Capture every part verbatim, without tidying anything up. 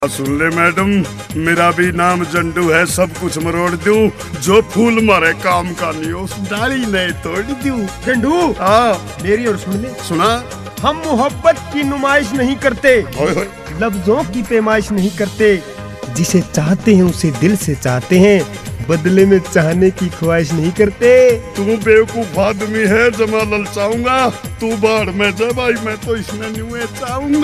सुन ले मैडम, मेरा भी नाम जंडू है, सब कुछ मरोड़ दूं, जो फूल मारे काम का नहीं हो डाली नहीं तोड़ दूं। जंडू, हाँ मेरी और सुन ले। सुना। हम मोहब्बत की नुमाइश नहीं करते, होय होय। लफ्जों की पैमाइश नहीं करते, जिसे चाहते हैं उसे दिल से चाहते हैं, बदले में चाहने की ख्वाहिश नहीं करते। तू बेवकूफ आदमी है, जमा ललचाऊंगा, तू बाढ़ में जा भाई, मैं तो इसमें न्यूए चाहूंगा।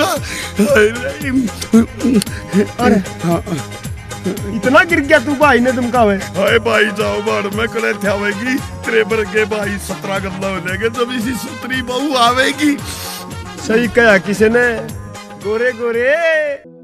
अरे हाँ, इतना गिर गया तू भाई ने तुम कावे। हाय भाई जाओ बाढ़ में कड़े थे तेरे बरगे भाई सत्रह गल्ला हो लेंगे जब इसी सुतरी बहू आवेगी। सही कहा किसी ने, गोरे गोरे।